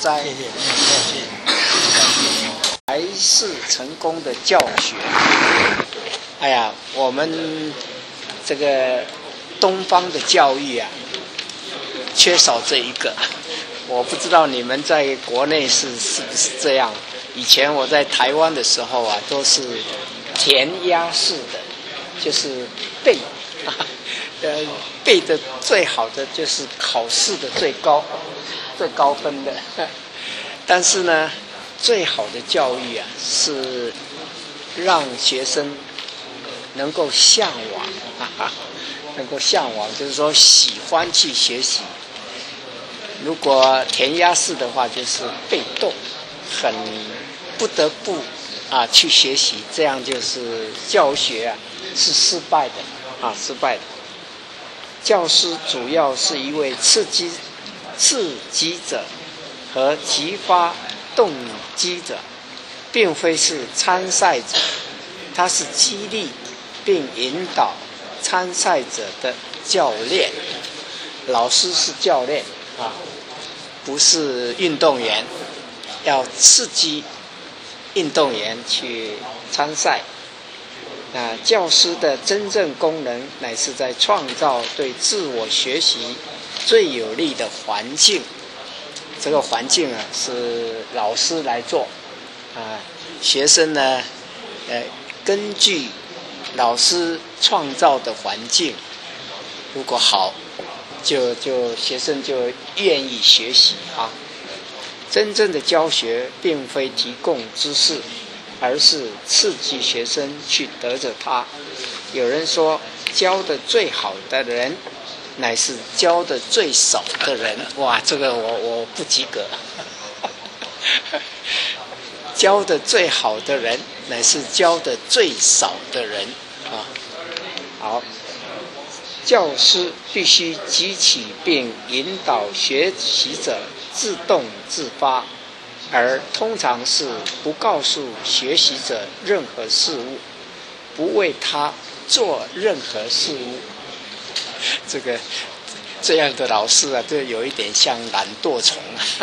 哉。 谢谢，谢谢。 还是成功的教学。哎呀，我们这个东方的教育啊，缺少这一个。我不知道你们在国内是不是这样。以前我在台湾的时候啊，都是填鸭式的，就是背，背的最好的就是考试的最高分的。但是呢，最好的教育啊，是让学生能够向往，能够向往，就是说喜欢去学习。如果填鸭式的话，就是被动，很不得不去学习，这样就是教学啊是失败的。教师主要是一位刺激者和激发动机者，并非是参赛者，他是激励并引导参赛者的教练。老师是教练不是运动员，要刺激运动员去参赛。教师的真正功能乃是在创造对自我学习最有利的环境。这个环境是老师来做学生呢根据老师创造的环境，如果好，就学生就愿意学习真正的教学并非提供知识，而是刺激学生去得着它。有人说，教的最好的人乃是教的最少的人。哇，这个我不及格。教的最好的人乃是教的最少的人好，教师必须激起并引导学习者自动自发，而通常是不告诉学习者任何事物，不为他做任何事物。这样的老师就有一点像懒惰虫。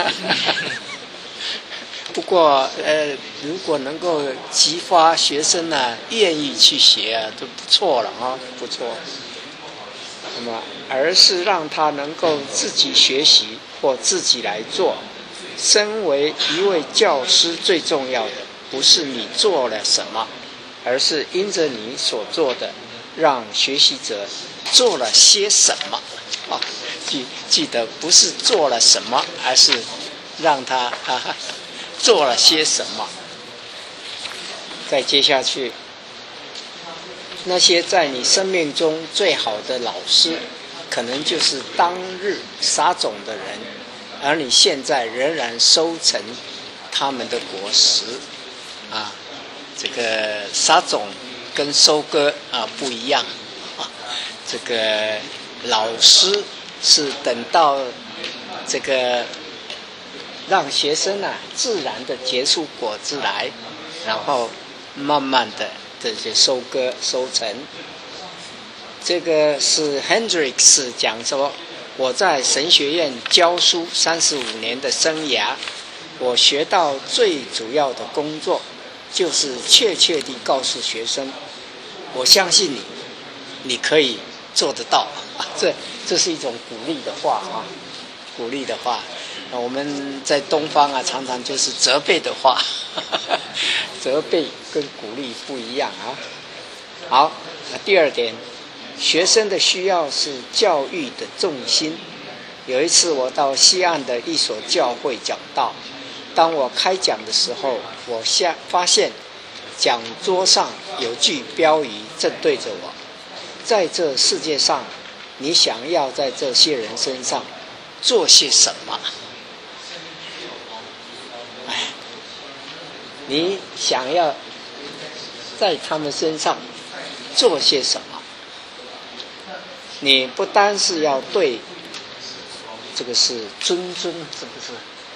不过如果能够激发学生愿意去学都不错了不错。那么而是让他能够自己学习或自己来做。身为一位教师，最重要的不是你做了什么，而是因着你所做的，让学习者做了些什么记得不是做了什么，而是让他做了些什么。再接下去，那些在你生命中最好的老师，可能就是当日撒种的人，而你现在仍然收成他们的果实这个撒种跟收割不一样这个老师是等到这个让学生自然的结出果子来，然后慢慢的这些收割收成。这个是 Hendricks 讲说，我在神学院教书35年的生涯，我学到最主要的工作就是确切地告诉学生，我相信你，你可以做得到这是一种鼓励的话鼓励的话。我们在东方常常就是责备的话责备跟鼓励不一样好，第二点，学生的需要是教育的重心。有一次我到西岸的一所教会讲道，当我开讲的时候，我发现讲桌上有句标语正对着我，在这世界上，你想要在这些人身上做些什么？你想要在他们身上做些什么？你不单是要对这个是谆，是不是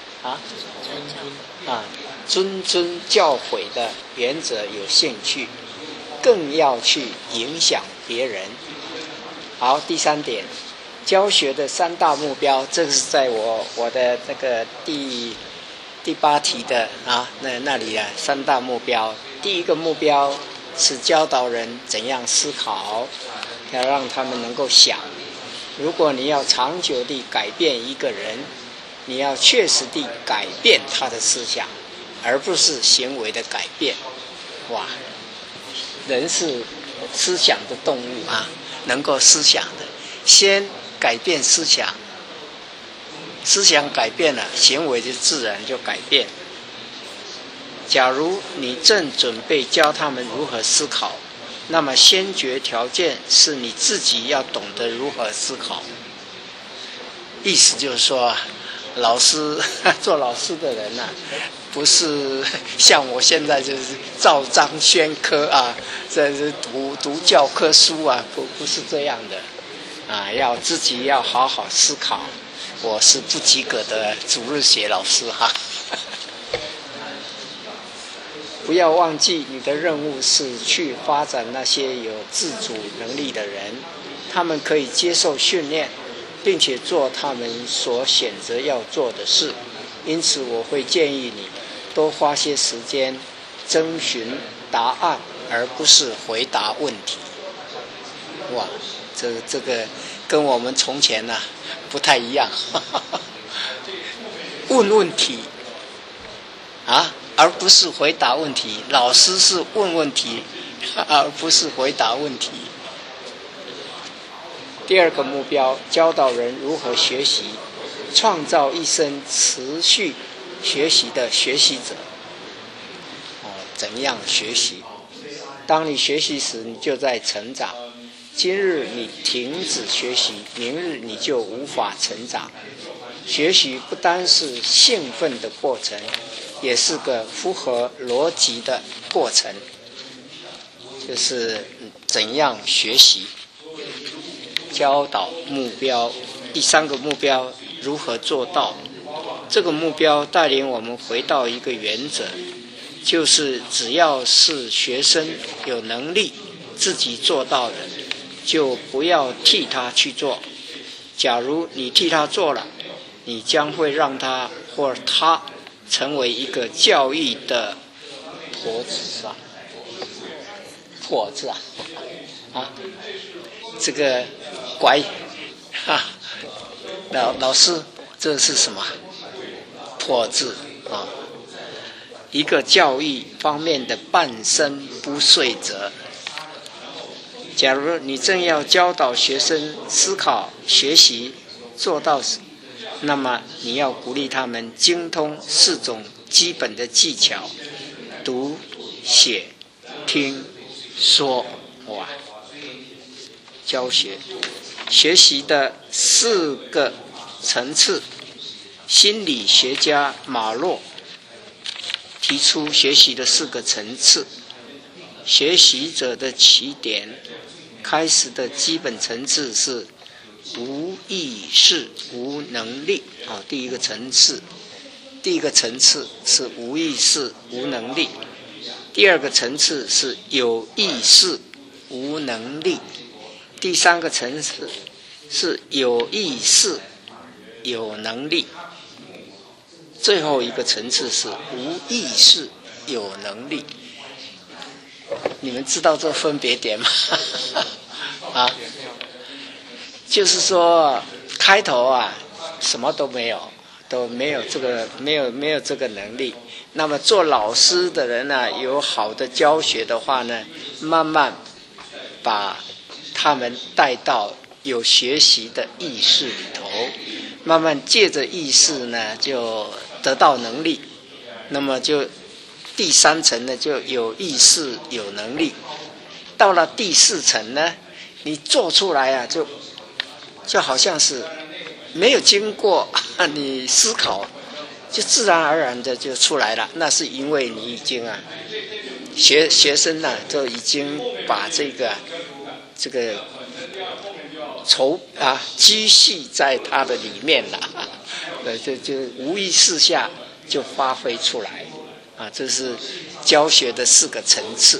谆教诲的原则有兴趣，更要去影响别人。好，第三点，教学的3大目标，这个是在我的这个第第8题的那里3大目标。第一个目标是教导人怎样思考，要让他们能够想。如果你要长久地改变一个人，你要确实地改变他的思想，而不是行为的改变。哇，人是思想的动物能够思想的，先改变思想，思想改变了，行为就自然就改变。假如你正准备教他们如何思考，那么先决条件是你自己要懂得如何思考。意思就是说，做老师的人不是像我现在就是照章宣科这是读教科书不是这样的要自己要好好思考。我是不及格的主日学老师不要忘记你的任务是去发展那些有自主能力的人，他们可以接受训练，并且做他们所选择要做的事。因此我会建议你多花些时间征询答案，而不是回答问题。哇，这个跟我们从前不太一样问问题而不是回答问题。老师是问问题而不是回答问题。第二个目标，教导人如何学习，创造一生持续学习的学习者。怎样学习？当你学习时，你就在成长。今日你停止学习，明日你就无法成长。学习不单是兴奋的过程，也是个符合逻辑的过程。就是怎样学习，教导目标。第3个目标，如何做到？这个目标带领我们回到一个原则，就是只要是学生有能力自己做到的，就不要替他去做。假如你替他做了，你将会让他或他成为一个教育的跛子跛子这个拐老师，这是什么？跛子一个教育方面的半身不遂者。假如你正要教导学生思考、学习、做到时，那么你要鼓励他们精通4种基本的技巧：读、写、听、说。哇，教学学习的4个层次。心理学家马洛提出学习的4个层次。学习者的起点开始的基本层次是无意识、无能力第一个层次是无意识、无能力。第2个层次是有意识、无能力。第3个层次是有意识、有能力。最后一个层次是无意识、有能力。你们知道这分别点吗？就是说开头什么都没有这个没有这个能力。那么做老师的人有好的教学的话呢，慢慢把他们带到有学习的意识里头，慢慢借着意识呢就得到能力。那么就第3层呢就有意识、有能力。到了第4层呢，你做出来就好像是没有经过你思考，就自然而然的就出来了。那是因为你已经学生就已经把这个积蓄在他的里面了就无意识下就发挥出来这是教学的4个层次。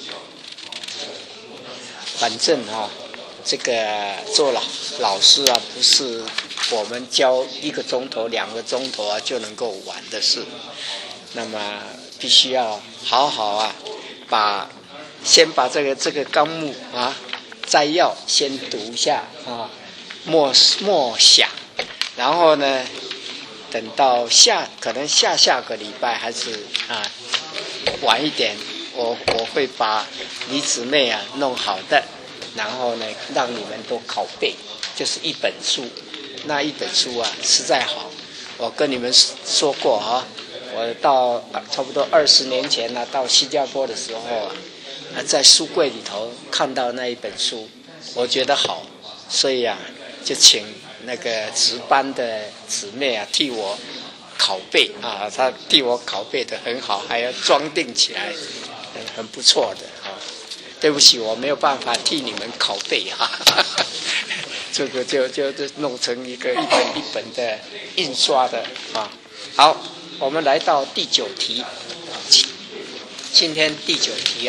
反正这个做老师不是我们教1个钟头、2个钟头就能够完的事那么必须要好好先把这个纲目摘要先读一下默想，然后呢，等到可能下个礼拜还是晚一点，我会把李姊妹弄好的，然后呢让你们都拷贝，就是一本书。那一本书实在好，我跟你们说过我到差不多20年前到新加坡的时候在书柜里头看到那一本书，我觉得好，所以就请那个值班的姊妹替我拷贝她替我拷贝的很好，还要装订起来，很不错的对不起，我没有办法替你们拷贝这个就弄成一本一本的印刷的好，我们来到第9题，今天第9题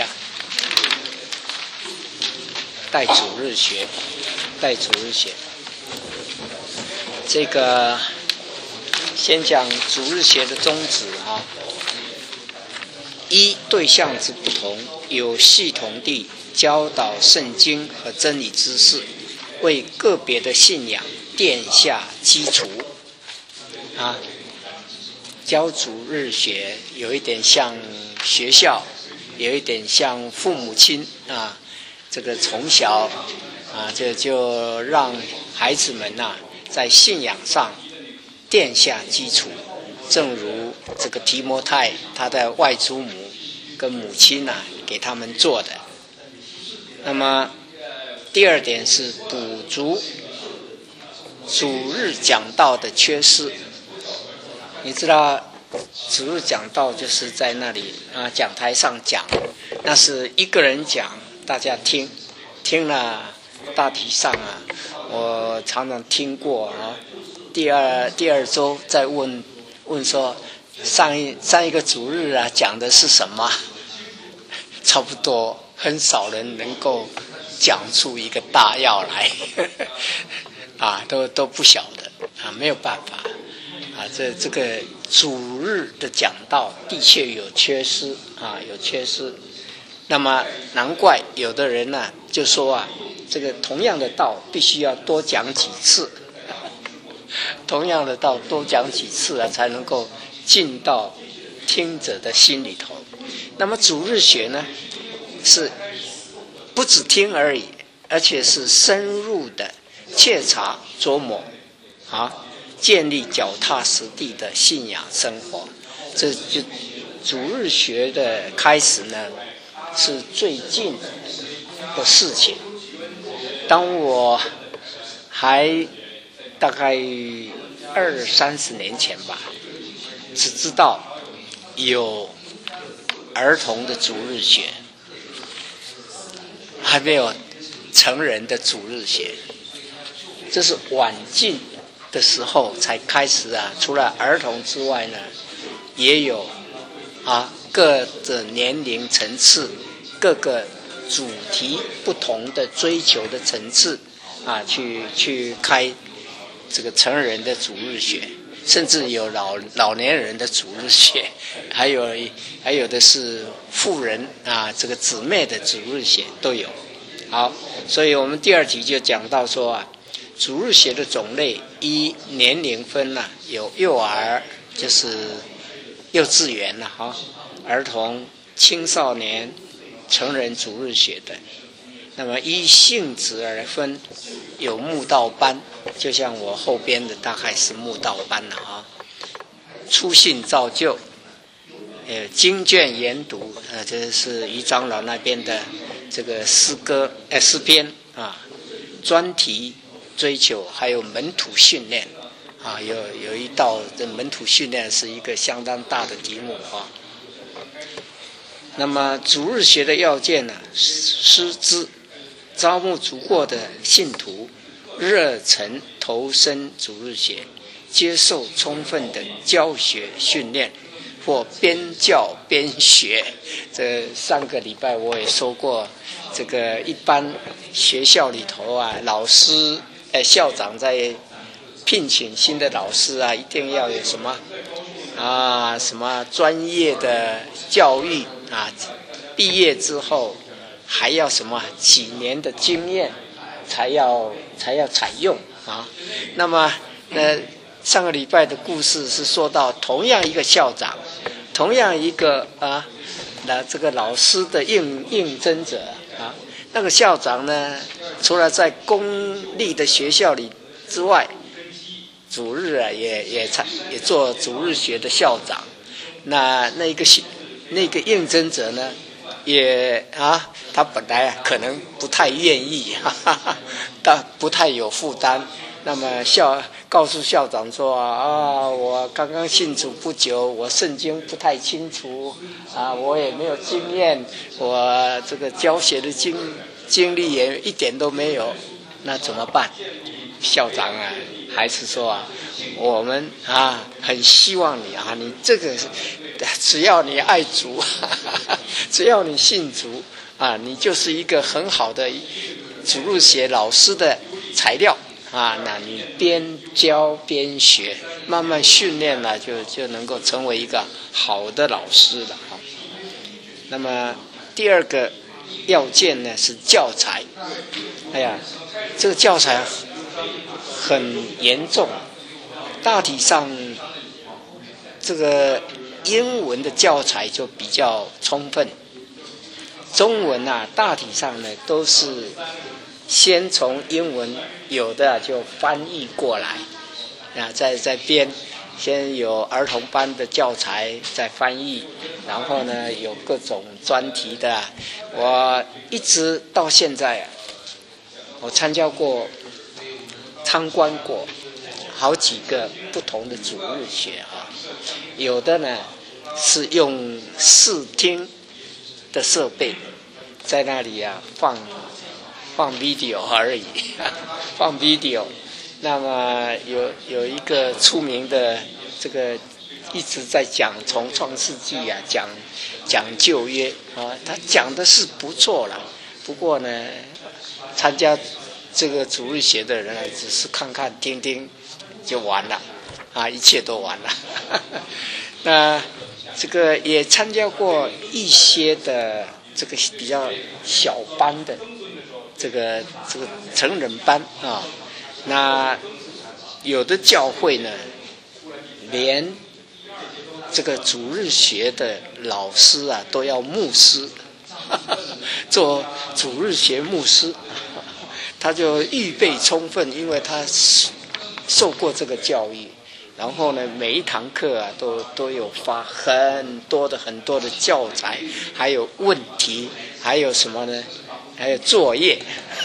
代主日学。这个先讲主日学的宗旨一，对象之不同，有系统地教导圣经和真理知识，为个别的信仰奠下基础教主日学有一点像学校，有一点像父母亲这个从小这就让孩子们在信仰上奠下基础，正如这个提摩太他的外祖母跟母亲给他们做的。那么第二点是补足主日讲道的缺失。你知道主日讲道就是在那里讲台上讲，那是一个人讲，大家听了大体上我常常听过第二周再问说上一个主日讲的是什么，差不多很少人能够讲出一个大要来都不晓得没有办法这个主日的讲道的确有缺失有缺失。那么难怪有的人就说这个同样的道必须要多讲几次，同样的道多讲几次才能够进到听者的心里头。那么主日学呢，是不只听而已，而且是深入的切查琢磨建立脚踏实地的信仰生活。这就主日学的开始呢，是最近的事情。当我还大概20-30年前吧，只知道有儿童的主日学，还没有成人的主日学。这是晚近的时候才开始除了儿童之外呢，也有各的年龄层次，各个主题不同的追求的层次去开这个成人的主日学，甚至有老年人的主日学，还有的是妇人这个姊妹的主日学都有。好，所以我们第2题就讲到说主日学的种类，依年龄分有幼儿，就是幼稚园儿童、青少年、成人主日学的。那么依性质而分，有慕道班，就像我后边的大概是慕道班初信造就，经卷研读，这是于长老那边的这个诗篇专题追求，还有门徒训练有一道的门徒训练是一个相当大的题目那么主日学的要件师资招募足够的信徒，热忱投身主日学，接受充分的教学训练，或边教边学。这上个礼拜我也说过，这个一般学校里头老师校长在聘请新的老师一定要有什么什么专业的教育啊，毕业之后还要什么几年的经验才要采用啊。那么上个礼拜的故事是说到同样一个校长，同样一个这个老师的应征者啊，那个校长呢，除了在公立的学校里之外，主日啊也做主日学的校长。那个应征者呢，他本来可能不太愿意，但不太有负担。那么告诉校长说我刚刚信主不久，我圣经不太清楚我也没有经验，我这个教学的经历也一点都没有，那怎么办？校长还是说我们很希望你你这个只要你爱主，只要你信主你就是一个很好的主日学老师的材料那你边教边学，慢慢训练了，就能够成为一个好的老师了那么第二个要件呢是教材。这个教材很严重，大体上这个英文的教材就比较充分，中文大体上呢都是先从英文有的就翻译过来再编，先有儿童班的教材再翻译，然后呢有各种专题的我一直到现在我参观过好几个不同的主日学有的呢是用视听的设备在那里放 video 而已放 video。 那么有一个出名的这个一直在讲从创世纪讲旧约他讲的是不错了，不过呢参加这个主日学的人只是看看听听就完了一切都完了那这个也参加过一些的这个比较小班的这个成人班那有的教会呢连这个主日学的老师都要牧师做主日学牧师，他就预备充分，因为他受过这个教育，然后呢每一堂课都有发很多的教材，还有问题，还有什么呢？还有作业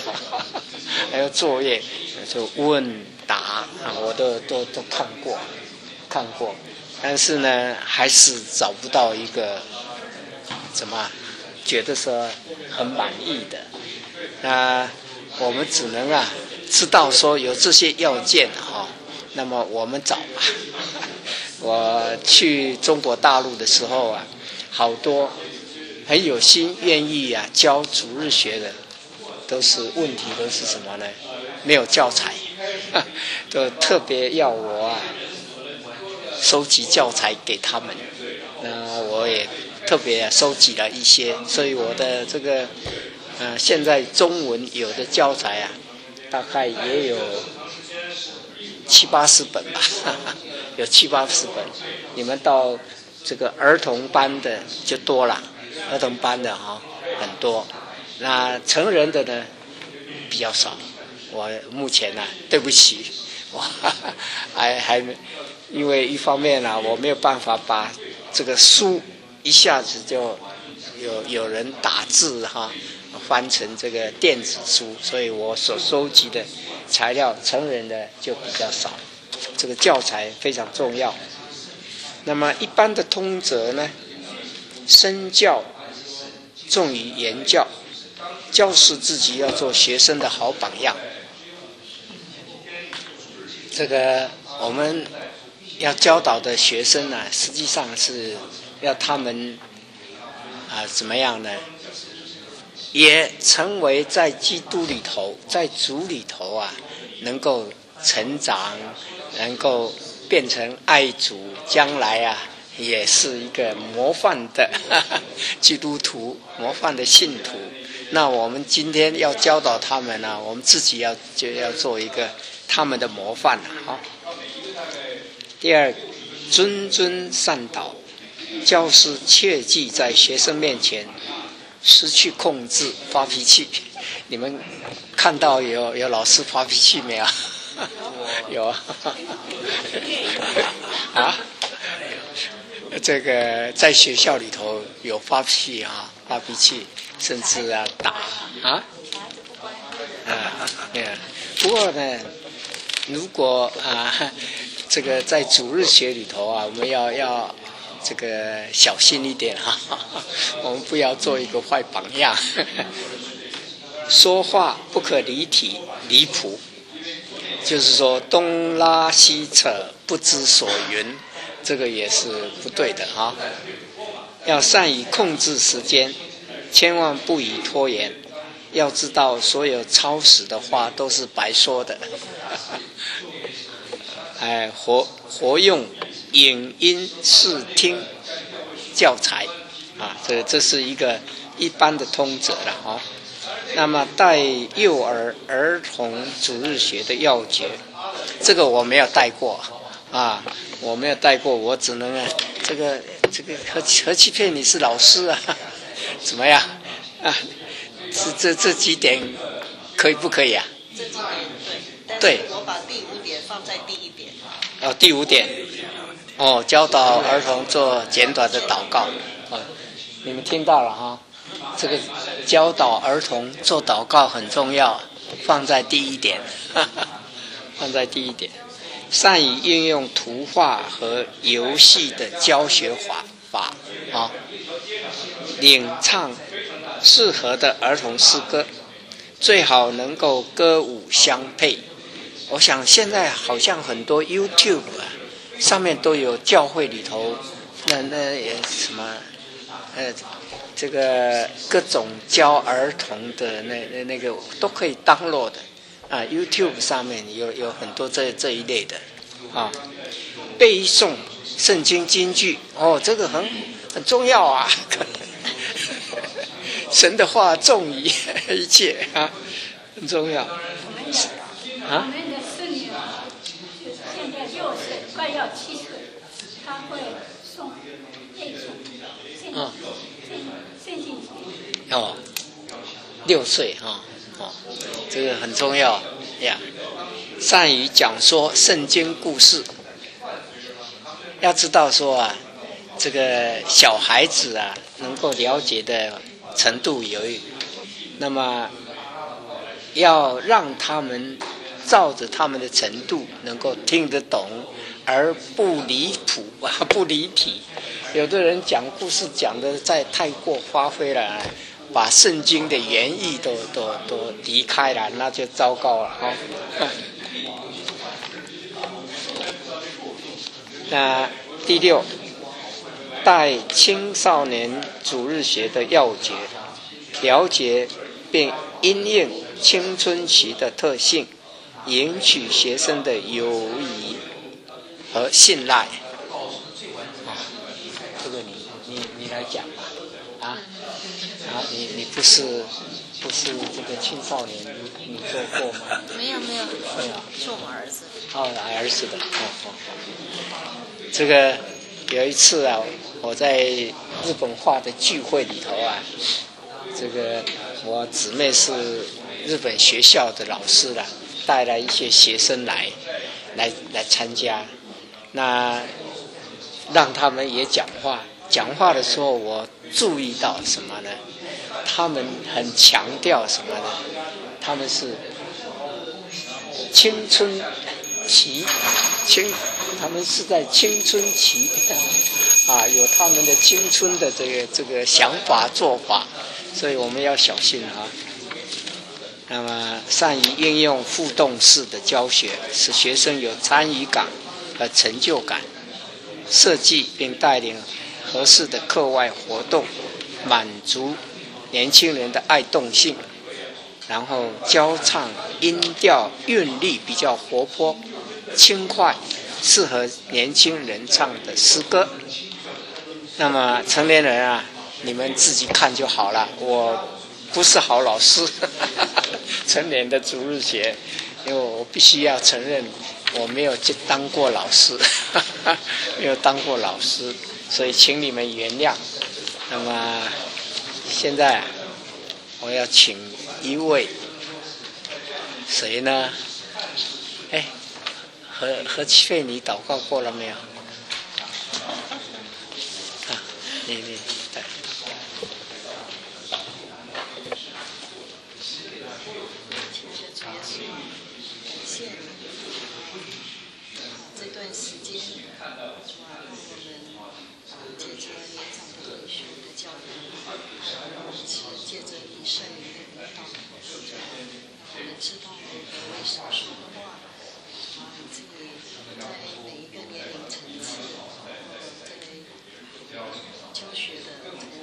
就问答我都看过，但是呢还是找不到一个觉得说很满意的。那我们只能知道说有这些要件那么我们找吧我去中国大陆的时候好多很有心愿意教主日学的问题都是什么呢？没有教材都特别要我收集教材给他们，那我也特别收集了一些，所以我的这个现在中文有的教材大概也有70-80本吧有70-80本。你们到这个儿童班的就多了，儿童班的很多，那成人的呢比较少。我目前对不起我还因为一方面我没有办法把这个书一下子就有人打字翻成这个电子书，所以我所收集的材料成人的就比较少，这个教材非常重要。那么一般的通则呢，身教重于言教，教师自己要做学生的好榜样。这个我们要教导的学生实际上是要他们怎么样呢？也成为在基督里头，在主里头能够成长，能够变成爱主，将来啊也是一个模范的基督徒，模范的信徒。那我们今天要教导他们呢，我们自己就要做一个他们的模范啊。第二，谆谆善导，教师切忌在学生面前失去控制发脾气。你们看到有老师发脾气没有？有啊，这个在学校里头有发脾气，甚至打不过呢，如果这个在主日学里头我们要这个小心一点我们不要做一个坏榜样。说话不可离题离谱，就是说东拉西扯不知所云，这个也是不对的要善于控制时间，千万不宜拖延。要知道所有超时的话都是白说的。活用影音视听教材这是一个一般的通则了那么带幼儿童主日学的要诀，这个我没有带过我只能这个何其佩你是老师怎么样这几点可以不可以这几点对， 对， 但是我把第5点放在第1点第5点教导儿童做简短的祷告你们听到了这个教导儿童做祷告很重要，放在第1点放在第1点。善于运用图画和游戏的教学法领唱适合的儿童诗歌，最好能够歌舞相配。我想现在好像很多 YouTube 上面都有教会里头那也什么这个各种教儿童的那个都可以 download 的YouTube 上面有很多这一类的背诵圣经金句这个很重要神的话重于一切很重要我们的孙女现在6岁，快要7岁，她会背诵圣经 6岁这个很重要呀。善于讲说圣经故事，要知道说这个小孩子能够了解的程度有那么要让他们照着他们的程度能够听得懂，而不离谱不离题。有的人讲故事讲的太过发挥了，把圣经的原意都离开了，那就糟糕了那第6，带青少年主日学的要诀，了解并因应青春期的特性，赢取学生的友谊和信赖这个你来讲吧你不是这个青少年你做过吗？ 没有，是我们儿子儿子的这个有一次我在日本话的聚会里头这个我姊妹是日本学校的老师带来一些学生来参加，那让他们也讲话的时候，我注意到什么呢？他们很强调什么呢？他们是青春期他们是在青春期有他们的青春的这个想法做法，所以我们要小心那么善于应用互动式的教学，使学生有参与感和成就感，设计并带领合适的课外活动，满足年轻人的爱动性，然后教唱音调韵律比较活泼轻快， 适合年轻人唱的诗歌。那么成年人啊，你们自己看就好了，我不是好老师。成年的主日学，因为我必须要承认我没有当过老师，没有当过老师，所以请你们原谅。那么现在我要请一位谁呢？哎，何启费，你祷告过了没有？啊，你对。 这段时间，主啊，我们借着年长的弟兄的教导，借着你圣灵的引导，我们知道我为少数的话，主啊，自己在每一个年龄层次，在教学的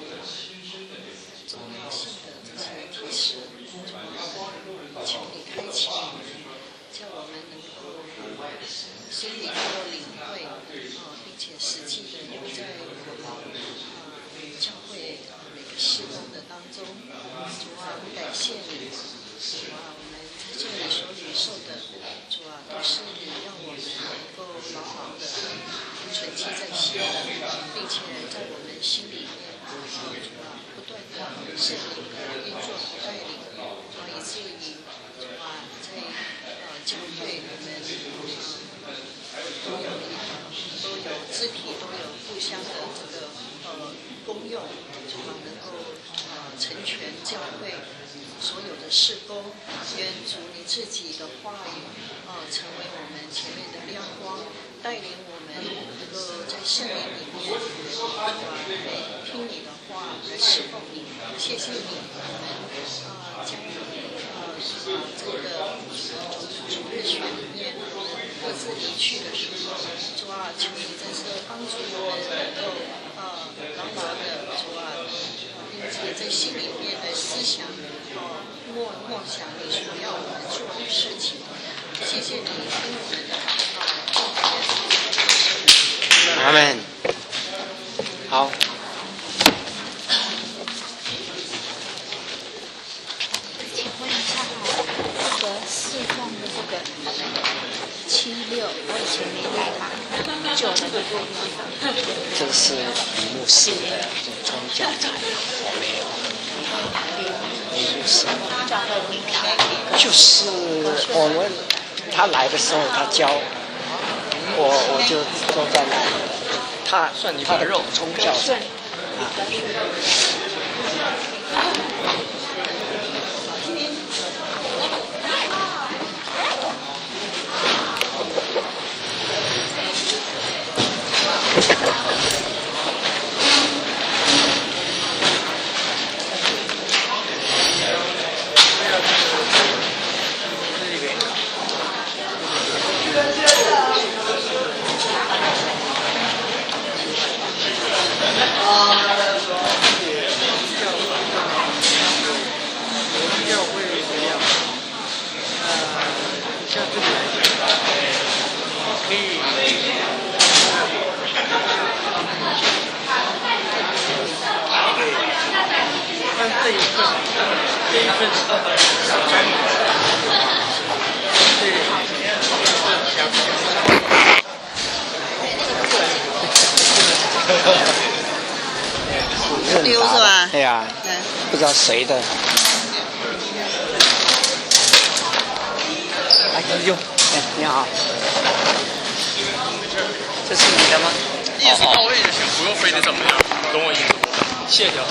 重要性的这些提示，主啊，求你开启我们，叫我们能够心里能够领会，并且实际的用在我们教会每个事工的当中。主啊，感谢你，主啊，我们在这里所领受的，主啊，都是你让我们能够牢牢的存记在心的，并且在我们心里面，主啊，不断的圣灵的运作和带领，以至于主啊，在教会我们都有肢体，都有互相的这个功用，主啊，能够成全教会所有的事工。愿主你自己的话语成为我们前面的亮光，带领我们能够在圣灵里面来听你的话，来侍奉你。谢谢你，我们将这个主日学里面我们各自离去的时候，主啊，求你在这帮助我们能够牢牢的，主啊，并且在心里面的思想默想你所要我们做的事情。谢谢你听我们的祷告。 阿们。好。 请问一下这个释放的这个76，我以前没带它，旧的那个。 这是李牧师的宗教材料，我没有。李牧师就是我们他来的时候，他教我就坐在那里。他的肉宗教材啊。 丢是吧？ 对呀，不知道谁的。哎，舅，哎，你好，这是你的吗？ 意思到位就行，不用非得怎么样，懂我意思不？谢谢。